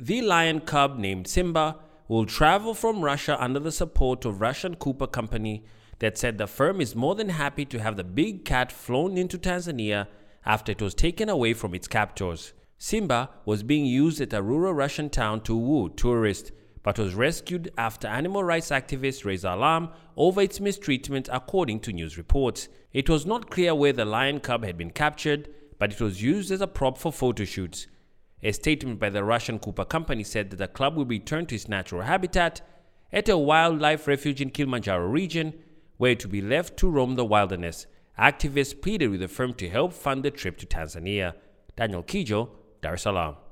The lion cub named Simba will travel from Russia under the support of Russian Cooper Company that said the firm is more than happy to have the big cat flown into Tanzania after it was taken away from its captors. Simba was being used at a rural Russian town to woo tourists, but was rescued after animal rights activists raised alarm over its mistreatment, according to news reports. It was not clear where the lion cub had been captured, but it was used as a prop for photo shoots. A statement by the Russian Cooper Company said that the club will return to its natural habitat at a wildlife refuge in Kilimanjaro region, where it will be left to roam the wilderness. Activists pleaded with the firm to help fund the trip to Tanzania. Daniel Kijo, Dar es Salaam.